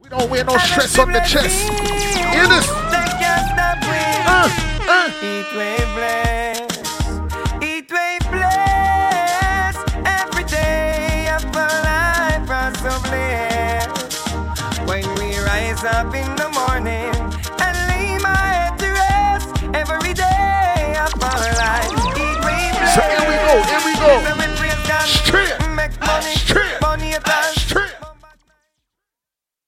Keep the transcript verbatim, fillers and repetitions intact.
Don't wear no stress on the chest. Hear this? Uh, uh. Eat way bless, eat way bless. Every day of our life are so blessed. When we rise up in the